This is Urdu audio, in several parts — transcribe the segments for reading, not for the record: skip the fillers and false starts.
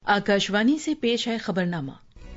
आकाशवाणी से पेश है खबरनामा।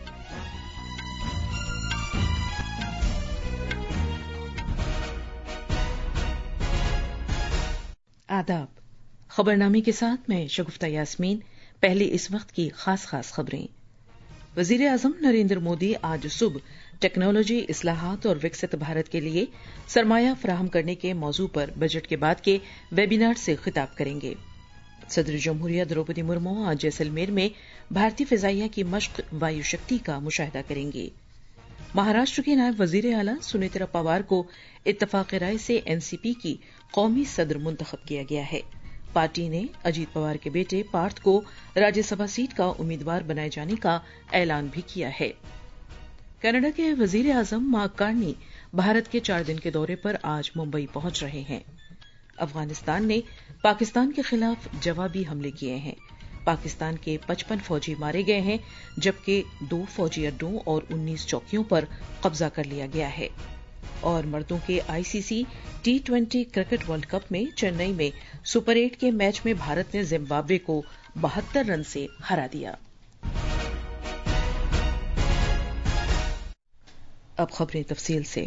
आदाब। खबरनामे के साथ मैं शगुफ्ता यास्मीन। पहले इस वक्त की खास खबरें। वजीर आजम नरेंद्र मोदी आज सुबह टेक्नोलॉजी, इस्लाहात और विकसित भारत के लिए सरमाया फराहम करने के मौजू पर बजट के बाद के वेबिनार से खिताब करेंगे। सदर जमहूरिया द्रौपदी मुर्मू आज जैसलमेर में भारतीय फिजाइया की मश्क वायु शक्ति का मुशाहिदा करेंगे। महाराष्ट्र के नायब वजीर आला सुनेत्रा पवार को इत्तफाक राय से एनसीपी की कौमी सदर मुंतखब किया गया है। पार्टी ने अजीत पवार के बेटे पार्थ को राज्यसभा सीट का उम्मीदवार बनाए जाने का ऐलान भी किया है। कनाडा के वजीर आजम मार्क कार्नी भारत के 4 दिन के दौरे पर आज मुंबई पहुंच रहे हैं। अफगानिस्तान ने पाकिस्तान के खिलाफ जवाबी हमले किए हैं। पाकिस्तान के 55 फौजी मारे गए हैं, जबकि 2 फौजी अड्डों और 19 चौकियों पर कब्जा कर लिया गया है। और मर्दों के ICC T20 cricket world cup में चेन्नई में सुपर 8 के मैच में भारत ने जिम्बाब्वे को 72 रन से हरा दिया। अब खबरें तफसील से।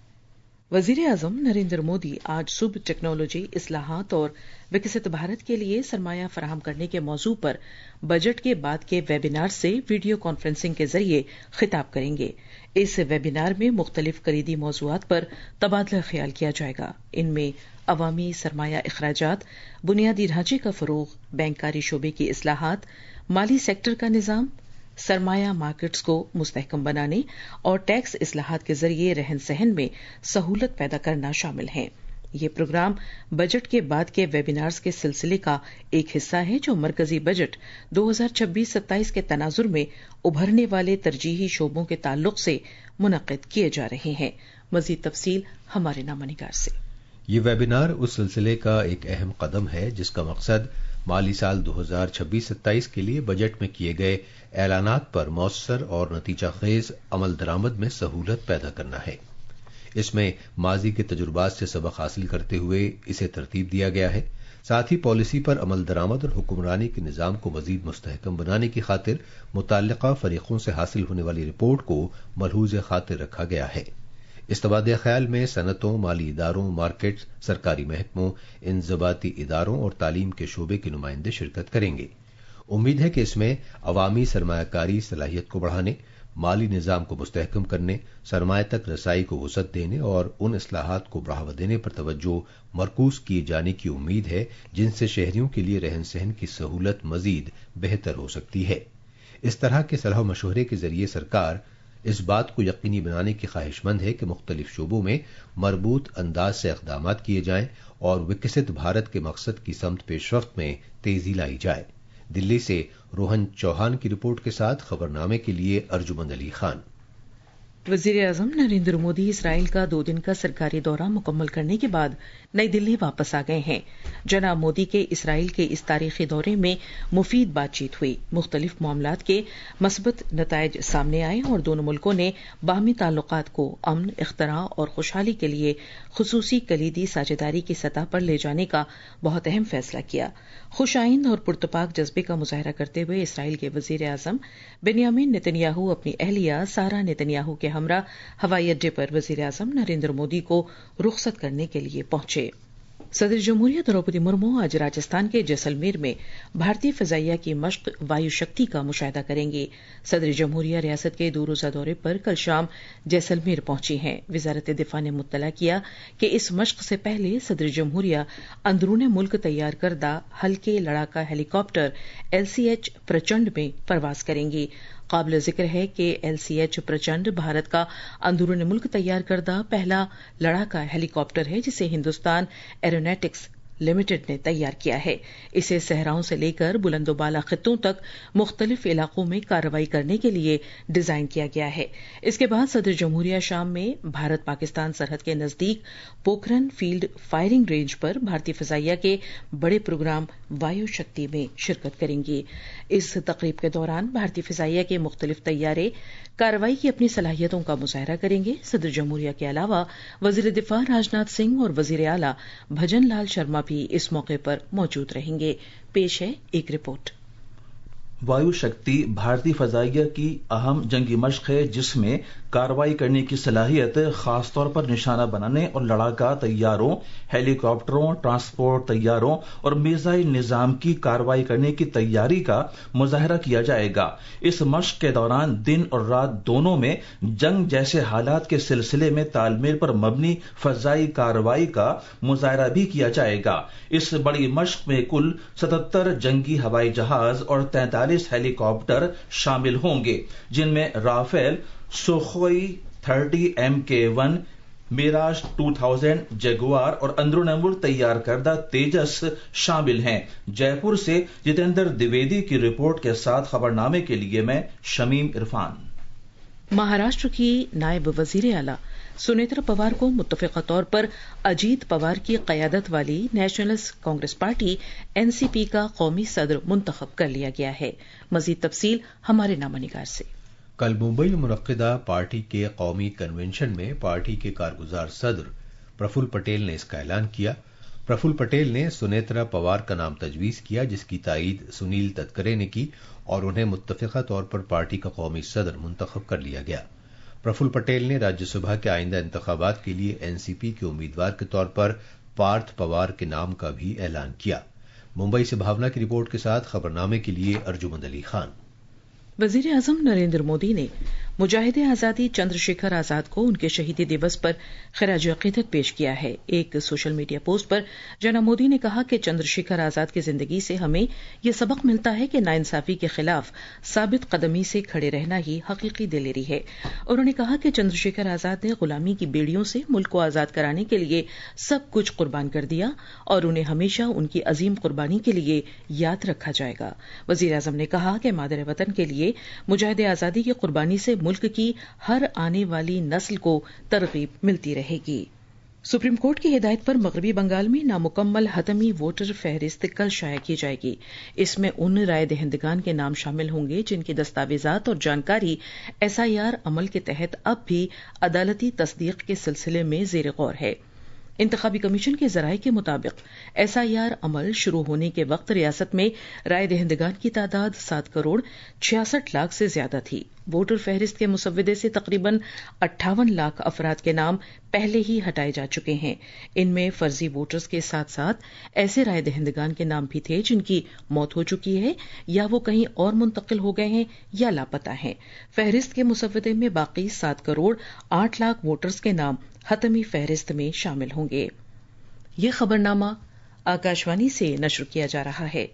वजीर आजम नरेंद्र मोदी आज सुबह टेक्नोलॉजी, इस्लाहात और विकसित भारत के लिए सरमाया फराहम करने के मौजू पर बजट के बाद के वेबिनार से वीडियो कॉन्फ्रेंसिंग के जरिए खिताब करेंगे। इस वेबिनार में मुख्तलिफ कलीदी मौजूआत पर तबादला ख्याल किया जाएगा। इनमें अवामी सरमाया इखराजात, बुनियादी ढांचे का फरोग, बैंकारी शोबे की इस्लाहात, माली सेक्टर का निजाम, सरमाया मार्केट्स को मुस्तहकम बनाने और टैक्स इस्लाहात के जरिए रहन सहन में सहूलत पैदा करना शामिल है। ये प्रोग्राम बजट के बाद के वेबिनार्स के सिलसिले का एक हिस्सा है, जो मरकजी बजट 2026-27 के तनाजुर में उभरने वाले तरजीही शोबों के ताल्लुक से मुनक्किद किए जा रहे हैं। मजीद तफसील हमारे नामानिगार से। ये वेबिनार उस सिलसिले का एक अहम कदम है जिसका मकसद माली साल 2026-27 के लिए बजट में किए गए ऐलानात पर मौसर और नतीजा खेज अमल दरामद में सहूलत पैदा करना है। इसमें माजी के तजुर्बात से सबक हासिल करते हुए इसे तरतीब दिया गया है। साथ ही पॉलिसी पर अमल दरामद और हुक्मरानी के निजाम को मजीद मुस्तहकम बनाने की खातिर मुताल्लिका फरीकों से हासिल होने वाली रिपोर्ट को मलहूज खातिर रखा गया है। इस तबादला ख्याल में सनतों, माली इदारों, मार्केट, सरकारी महकमों, इंजबाती इदारों और तालीम के शोबे के नुमाइंदे शिरकत करेंगे। उम्मीद है कि इसमें अवामी सरमायाकारी सलाहियत को बढ़ाने, माली निजाम को मुस्तहकम करने, सरमाए तक रसाई को वसअत देने और उन इस्लाहात को बढ़ावा देने पर तवज्जो मरकूज किए जाने की उम्मीद है जिनसे शहरियों के लिए रहन सहन की सहूलत मजीद बेहतर हो सकती है। इस तरह के सलाह मशवरे के जरिए सरकार इस बात को यकीनी बनाने की ख्वाहिशमंद है कि मुख्तलिफ शोबों में मरबूत अंदाज से इक़दामात किए जाएं और विकसित भारत के मकसद की समत पेशरफ्त में तेजी लाई जाए। दिल्ली से रोहन चौहान की रिपोर्ट के साथ खबरनामे के लिए अर्जुमंद अली खान। वजीर आजम नरेंद्र मोदी इसराइल का 2 दिन का सरकारी दौरा मुकम्मल करने के बाद नई दिल्ली वापस आ गए हैं। जनाब मोदी के इसराइल के इस तारीखी दौरे में मुफीद बातचीत हुई, मुख्तलिफ मामलात के मस्बत नताइज सामने आए और दोनों मुल्कों ने बाहमी ताल्लुकात को अमन, इख्तरा और खुशहाली के लिए खुसूसी कलीदी साझेदारी की सतह पर ले जाने का बहुत अहम फैसला किया। खुशाइंद और पुरतपाक जज्बे का मुजाहरा करते हुए इसराइल के वजीर आजम बेनियामिन नेतन्याहू अपनी अहलिया सारा नेतन्याहू के हमरा हवाई अड्डे पर वजीर आजम नरेंद्र मोदी को रुखसत करने के लिए पहुंचे। सदर जमहूरिया द्रौपदी मुर्मू आज राजस्थान के जैसलमेर में भारतीय फिजाइया की मश्क वायु शक्ति का मुशाहिदा करेंगे। सदर जमहूरिया रियासत के 2 रोजा दौरे पर कल शाम जैसलमेर पहुंची हैं। वजारत दिफा ने मुत्तला किया कि इस मश्क से पहले सदर जमहूरिया अंदरूने मुल्क तैयार करदा हल्के लड़ाका हेलीकॉप्टर LCH प्रचंड में परवाज करेंगी। काबिल जिक्र है कि LCH प्रचंड भारत का अंदरूनी मुल्क तैयार करदा पहला लड़ाका हेलीकॉप्टर है जिसे हिंदुस्तान एरोनॉटिक्स लिमिटेड ने तैयार किया है। इसे सहराओं से लेकर बुलंदोबाला खित्तों तक मुख्तलिफ इलाकों में कार्रवाई करने के लिए डिजाइन किया गया है। इसके बाद सदर जमहूरिया शाम में भारत पाकिस्तान सरहद के नजदीक पोखरन फील्ड फायरिंग रेंज पर भारतीय फिजाइया के बड़े प्रोग्राम वायु शक्ति में शिरकत करेंगे। इस तकरीब के दौरान भारतीय फिजाइया के मुख्तलिफ तैयारे कार्रवाई की अपनी सलाहियतों का मुजाहरा करेंगे। सदर जमहूरिया के अलावा वजीर दिफा राजनाथ सिंह और वजीर आला भजन लाल शर्मा भी इस मौके पर मौजूद रहेंगे। पेश है एक रिपोर्ट। وایو شکتی بھارتی فضائیہ کی اہم جنگی مشق ہے جس میں کارروائی کرنے کی صلاحیت خاص طور پر نشانہ بنانے اور لڑاکا طیاروں، ہیلی کاپٹروں، ٹرانسپورٹ طیاروں اور میزائل نظام کی کارروائی کرنے کی تیاری کا مظاہرہ کیا جائے گا۔ اس مشق کے دوران دن اور رات دونوں میں جنگ جیسے حالات کے سلسلے میں تال میل پر مبنی فضائی کارروائی کا مظاہرہ بھی کیا جائے گا۔ اس بڑی مشق میں کل 77 جنگی ہوائی جہاز اور 43 ہیلی کاپٹر شامل ہوں گے، جن میں رافیل، سوخوئی 30 MK1، میراج 2000، جگوار اور اندرون ملک تیار کردہ تیجس شامل ہیں۔ جے پور سے جتیندر دویدی کی رپورٹ کے ساتھ خبرنامے کے لیے میں شمیم عرفان۔ مہاراشٹر کی نائب وزیر اعلی سنیترا پوار کو متفقہ طور پر اجیت پوار کی قیادت والی نیشنلسٹ کانگریس پارٹی NCP کا قومی صدر منتخب کر لیا گیا ہے۔ مزید تفصیل ہمارے نامہ نگار سے۔ کل ممبئی میں منعقدہ پارٹی کے قومی کنونشن میں پارٹی کے کارگزار صدر پرفل پٹیل نے اس کا اعلان کیا۔ پرفل پٹیل نے سنیترا پوار کا نام تجویز کیا، جس کی تائید سنیل تتکرے نے کی اور انہیں متفقہ طور پر پارٹی کا قومی صدر منتخب کر لیا گیا۔ پرفل پٹیل نے راجیہ سبھا کے آئندہ انتخابات کے لیے NCP کے امیدوار کے طور پر پارتھ پوار کے نام کا بھی اعلان کیا۔ ممبئی سے بھاونا کی رپورٹ کے ساتھ خبرنامے کے لیے ارجمند علی خان۔ وزیر اعظم نریندر مودی نے مجاہد آزادی چندر شیکھر آزاد کو ان کے شہیدی دیوس پر خراج عقیدت پیش کیا ہے۔ ایک سوشل میڈیا پوسٹ پر جناب مودی نے کہا کہ چندر شیکھر آزاد کی زندگی سے ہمیں یہ سبق ملتا ہے کہ ناانصافی کے خلاف ثابت قدمی سے کھڑے رہنا ہی حقیقی دلیری ہے۔ انہوں نے کہا کہ چندر شیکھر آزاد نے غلامی کی بیڑیوں سے ملک کو آزاد کرانے کے لیے سب کچھ قربان کر دیا اور انہیں ہمیشہ ان کی عظیم قربانی کے لیے یاد رکھا جائے گا۔ وزیر اعظم نے کہا کہ مادر وطن کے لیے مجاہد آزادی کی قربانی سے ملک کی ہر آنے والی نسل کو ترغیب ملتی رہے گی۔ سپریم کورٹ کی ہدایت پر مغربی بنگال میں نامکمل حتمی ووٹر فہرست کل شائع کی جائے گی۔ اس میں ان رائے دہندگان کے نام شامل ہوں گے جن کی دستاویزات اور جانکاری SIR عمل کے تحت اب بھی عدالتی تصدیق کے سلسلے میں زیر غور ہے۔ انتخابی کمیشن کے ذرائع کے مطابق SIR عمل شروع ہونے کے وقت ریاست میں رائے دہندگان کی تعداد 7 کروڑ 66 لاکھ سے زیادہ تھی۔ ووٹر فہرست کے مسودے سے تقریباً 58 لاکھ افراد کے نام پہلے ہی ہٹائے جا چکے ہیں۔ ان میں فرضی ووٹرز کے ساتھ ساتھ ایسے رائے دہندگان کے نام بھی تھے جن کی موت ہو چکی ہے یا وہ کہیں اور منتقل ہو گئے ہیں یا لاپتہ ہیں۔ فہرست کے مسودے میں باقی 7 کروڑ 8 لاکھ ووٹرز کے نام حتمی فہرست میں شامل ہوں گے۔ یہ خبرنامہ آکاشوانی سے نشر کیا جا رہا ہے۔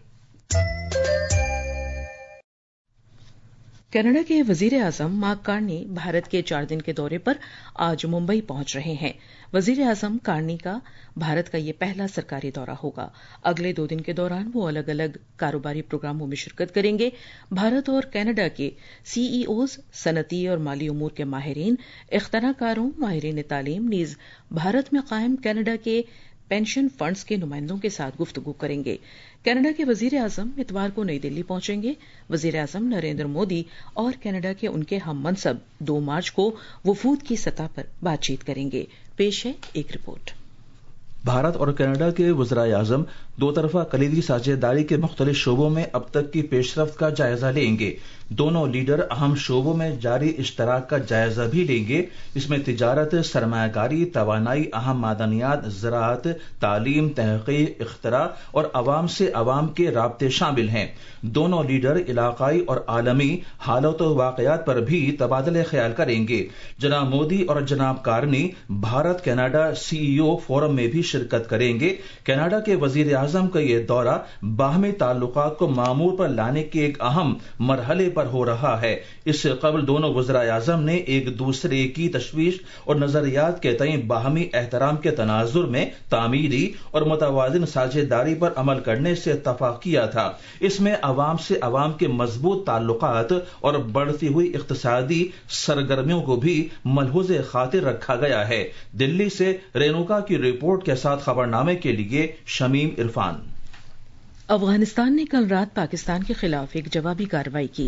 کینیڈا کے وزیر اعظم مارک کارنی بھارت کے 4 دن کے دورے پر آج ممبئی پہنچ رہے ہیں۔ وزیر اعظم کارنی کا بھارت کا یہ پہلا سرکاری دورہ ہوگا۔ اگلے 2 دن کے دوران وہ الگ الگ کاروباری پروگراموں میں شرکت کریں گے۔ بھارت اور کینیڈا کے CEOs، صنعتی اور مالی امور کے ماہرین، اختراع کاروں، ماہرین تعلیم نیز بھارت میں قائم کینیڈا کے پینشن فنڈز کے نمائندوں کے ساتھ گفتگو کریں گے۔ کینیڈا کے وزیر اعظم اتوار کو نئی دلی پہنچیں گے۔ وزیر اعظم نریندر مودی اور کینیڈا کے ان کے ہم منصب 2 مارچ کو وفود کی سطح پر بات چیت کریں گے۔ پیش ہے ایک رپورٹ۔ بھارت اور کینیڈا کے وزرائے اعظم 2 طرفہ کلیدی ساجھیداری کے مختلف شعبوں میں اب تک کی پیش رفت کا جائزہ لیں گے۔ دونوں لیڈر اہم شعبوں میں جاری اشتراک کا جائزہ بھی لیں گے، جس میں تجارت، سرمایہ کاری، توانائی، اہم معدنیات، زراعت، تعلیم، تحقیق، اختراع اور عوام سے عوام کے رابطے شامل ہیں۔ دونوں لیڈر علاقائی اور عالمی حالات و واقعات پر بھی تبادلہ خیال کریں گے۔ جناب مودی اور جناب Carney Bharat Canada CEO forum میں بھی شرکت کریں گے۔ کینیڈا کے وزیر اعظم کا یہ دورہ باہمی تعلقات کو معمول پر لانے کے ایک اہم مرحلے پر ہو رہا ہے۔ اس سے قبل دونوں وزرائے اعظم نے ایک دوسرے کی تشویش اور نظریات کے تئیں باہمی احترام کے تناظر میں تعمیری اور متوازن ساجھیداری پر عمل کرنے سے اتفاق کیا تھا۔ اس میں عوام سے عوام کے مضبوط تعلقات اور بڑھتی ہوئی اقتصادی سرگرمیوں کو بھی ملحوظ خاطر رکھا گیا ہے۔ دلی سے رینوکا کی رپورٹ کے ساتھ خبرنامے کے لیے شمیم عرفان۔ افغانستان نے کل رات پاکستان کے خلاف ایک جوابی کارروائی کی۔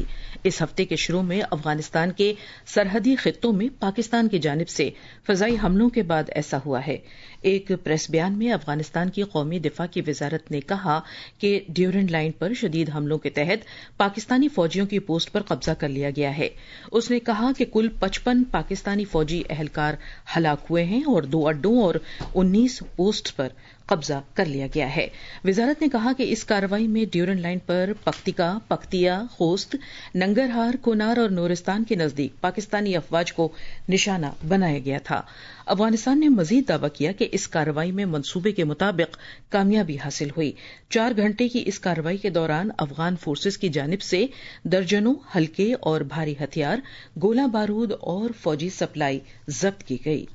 اس ہفتے کے شروع میں افغانستان کے سرحدی خطوں میں پاکستان کی جانب سے فضائی حملوں کے بعد ایسا ہوا ہے. ایک پریس بیان میں افغانستان کی قومی دفاع کی وزارت نے کہا کہ ڈیورنڈ لائن پر شدید حملوں کے تحت پاکستانی فوجیوں کی پوسٹ پر قبضہ کر لیا گیا ہے. اس نے کہا کہ کل 55 پاکستانی فوجی اہلکار ہلاک ہوئے ہیں اور 2 اڈوں اور 19 پوسٹ پر قبضہ کر لیا گیا ہے. وزارت نے کہا کہ اس کارروائی میں ڈیورنڈ لائن پر پکتیکا، پکتیا، خوست، ننگرہار، کونار اور نورستان کے نزدیک پاکستانی افواج کو نشانہ بنایا گیا تھا. افغانستان نے مزید دعویٰ کیا کہ اس کارروائی میں منصوبے کے مطابق کامیابی حاصل ہوئی. 4 گھنٹے کی اس کارروائی کے دوران افغان فورسز کی جانب سے درجنوں ہلکے اور بھاری ہتھیار، گولہ بارود اور فوجی سپلائی ضبط کی گئی.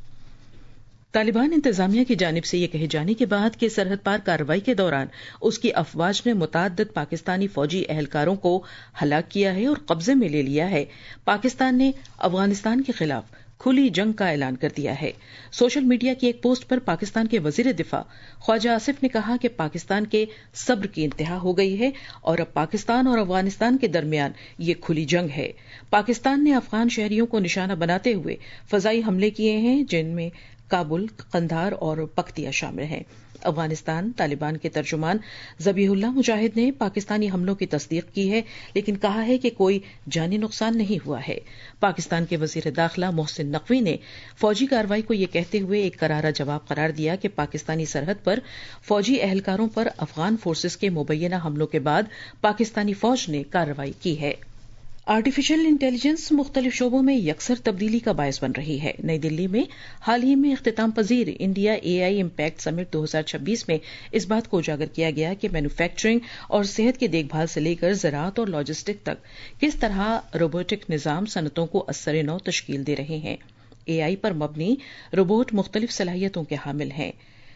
طالبان انتظامیہ کی جانب سے یہ کہے جانے کے بعد کہ سرحد پار کارروائی کے دوران اس کی افواج نے متعدد پاکستانی فوجی اہلکاروں کو ہلاک کیا ہے اور قبضے میں لے لیا ہے، پاکستان نے افغانستان کے خلاف کھلی جنگ کا اعلان کر دیا ہے. سوشل میڈیا کی ایک پوسٹ پر پاکستان کے وزیر دفاع خواجہ آصف نے کہا کہ پاکستان کے صبر کی انتہا ہو گئی ہے اور اب پاکستان اور افغانستان کے درمیان یہ کھلی جنگ ہے. پاکستان نے افغان شہریوں کو نشانہ بناتے ہوئے فضائی حملے کیے ہیں جن میں کابل، قندھار اور پکتیا شامل ہیں. افغانستان طالبان کے ترجمان ذبیح اللہ مجاہد نے پاکستانی حملوں کی تصدیق کی ہے لیکن کہا ہے کہ کوئی جانی نقصان نہیں ہوا ہے. پاکستان کے وزیر داخلہ محسن نقوی نے فوجی کارروائی کو یہ کہتے ہوئے ایک کرارا جواب قرار دیا کہ پاکستانی سرحد پر فوجی اہلکاروں پر افغان فورسز کے مبینہ حملوں کے بعد پاکستانی فوج نے کارروائی کی ہے. آرٹیفیشل انٹیلیجنس مختلف شعبوں میں یکسر تبدیلی کا باعث بن رہی ہے. نئی دلی میں حال ہی میں اختتام پذیر انڈیا AI امپیکٹ سمٹ 2026 میں اس بات کو اجاگر کیا گیا کہ مینوفیکچرنگ اور صحت کی دیکھ بھال سے لے کر زراعت اور لاجسٹک تک کس طرح روبوٹک نظام صنعتوں کو اثر نو تشکیل دے رہے ہیں. AI پر مبنی روبوٹ مختلف صلاحیتوں کے حامل ہیں.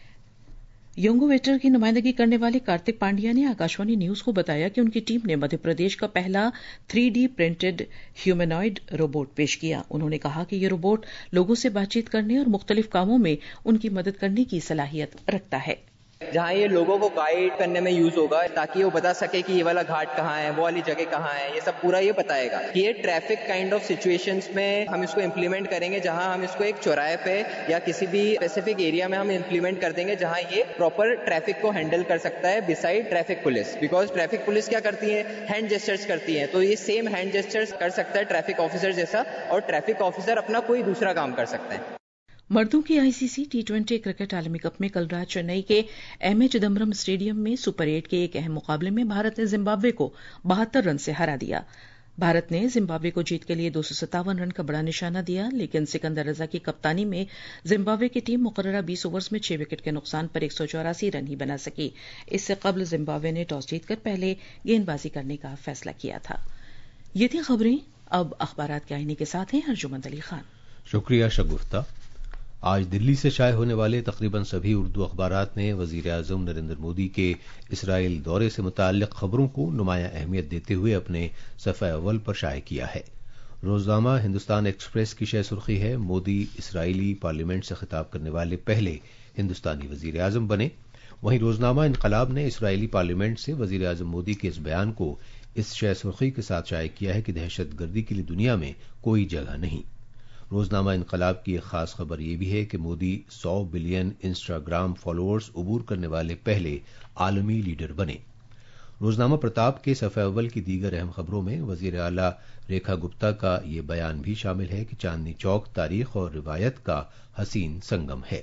یونگو ویٹر کی نمائندگی کرنے والے کارتک پانڈیا نے آکاشوانی نیوز کو بتایا کہ ان کی ٹیم نے مدھیہ پردیش کا پہلا 3D پرنٹڈ ہیومینوئڈ روبوٹ پیش کیا. انہوں نے کہا کہ یہ روبوٹ لوگوں سے بات چیت کرنے اور مختلف کاموں میں ان کی مدد کرنے کی صلاحیت رکھتا ہے. جہاں یہ لوگوں کو گائیڈ کرنے میں یوز ہوگا تاکہ وہ بتا سکے کہ یہ والا گھاٹ کہاں ہے، وہ والی جگہ کہاں ہے، یہ سب پورا یہ بتائے گا. یہ ٹریفک کائنڈ آف سچویشنز میں ہم اس کو امپلیمنٹ کریں گے، جہاں ہم اس کو ایک چوراہے پہ یا کسی بھی اسپیسیفک ایریا میں ہم امپلیمنٹ کر دیں گے جہاں یہ پراپر ٹریفک کو ہینڈل کر سکتا ہے besides traffic police. Because traffic police کیا کرتی ہے، ہینڈ جیسچرز کرتی ہیں، تو یہ سیم ہینڈ جیسچرز کر سکتا ہے ٹریفک آفیسر جیسا، اور ٹریفک آفیسر اپنا کوئی دوسرا کام کر سکتے ہیں. مردوں کی ICC T20 کرکٹ عالمی کپ میں کل رات چنئی کے MA چدمبرم اسٹیڈیم میں سپر 8 کے ایک اہم مقابلے میں بھارت نے زمبابوے کو 72 رن سے ہرا دیا. بھارت نے زمبابوے کو جیت کے لیے 257 رن کا بڑا نشانہ دیا، لیکن سکندر رضا کی کپتانی میں زمبابوے کی ٹیم مقررہ 20 اوورز میں 6 وکٹ کے نقصان پر 184 رن ہی بنا سکی. اس سے قبل زمبابوے نے ٹاس جیت کر پہلے گیند بازی کرنے کا فیصلہ کیا تھا. یہ تھی خبریں. اب اخبارات کے آئینے کے ساتھ ہیں ارجمند علی خان. شکریہ شگفتہ. آج دلی سے شائع ہونے والے تقریباً سبھی اردو اخبارات نے وزیر اعظم نریندر مودی کے اسرائیل دورے سے متعلق خبروں کو نمایاں اہمیت دیتے ہوئے اپنے صفحہ اول پر شائع کیا ہے. روزنامہ ہندوستان ایکسپریس کی شہ سرخی ہے، مودی اسرائیلی پارلیمنٹ سے خطاب کرنے والے پہلے ہندوستانی وزیر اعظم بنے. وہیں روزنامہ انقلاب نے اسرائیلی پارلیمنٹ سے وزیر اعظم مودی کے اس بیان کو اس شہ سرخی کے ساتھ شائع کیا ہے کہ دہشت گردی کے لیے دنیا میں کوئی جگہ نہیں. روزنامہ انقلاب کی ایک خاص خبر یہ بھی ہے کہ مودی 100 بلین انسٹاگرام فالوورز عبور کرنے والے پہلے عالمی لیڈر بنے. روزنامہ پرتاپ کے صفحہ اول کی دیگر اہم خبروں میں وزیر اعلیٰ ریکھا گپتا کا یہ بیان بھی شامل ہے کہ چاندنی چوک تاریخ اور روایت کا حسین سنگم ہے.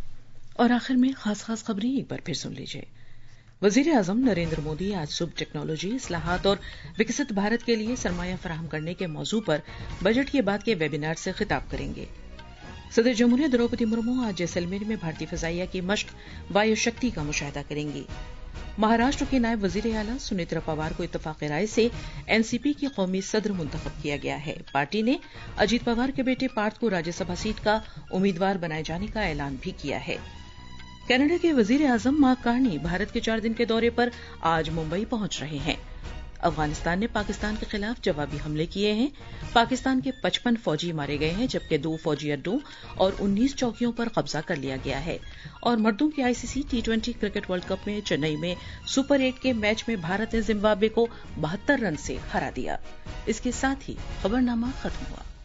اور آخر میں خاص خبریں ایک بار پھر سن لیجیے. وزیر اعظم نریندر مودی آج صبح ٹیکنالوجی، اصلاحات اور وکست بھارت کے لیے سرمایہ فراہم کرنے کے موضوع پر بجٹ کے بعد کے ویبینار سے خطاب کریں گے. صدر جمہوریہ دروپدی مرمو آج جیسلمیر میں بھارتی فضائیہ کی مشق وایو شکتی کا مشاہدہ کریں گی. مہاراشٹر کے نائب وزیر اعلیٰ سنیترا پوار کو اتفاق رائے سے NCP کی قومی صدر منتخب کیا گیا ہے. پارٹی نے اجیت پوار کے بیٹے پارتھ کو راجیہ سبھا سیٹ کا امیدوار بنائے جانے کا اعلان بھی کیا ہے. کینیڈا کے وزیر اعظم مارک کارنی بھارت کے 4 دن کے دورے پر آج ممبئی پہنچ رہے ہیں. افغانستان نے پاکستان کے خلاف جوابی حملے کیے ہیں. پاکستان کے 55 فوجی مارے گئے ہیں جبکہ 2 فوجی اڈوں اور 19 چوکیوں پر قبضہ کر لیا گیا ہے. اور مردوں کی ICC T20 cricket world cup میں چنئی میں سپر 8 کے میچ میں بھارت نے زمبابوے کو 72 رن سے ہرا دیا. اس کے ساتھ ہی خبرنامہ ختم ہوا.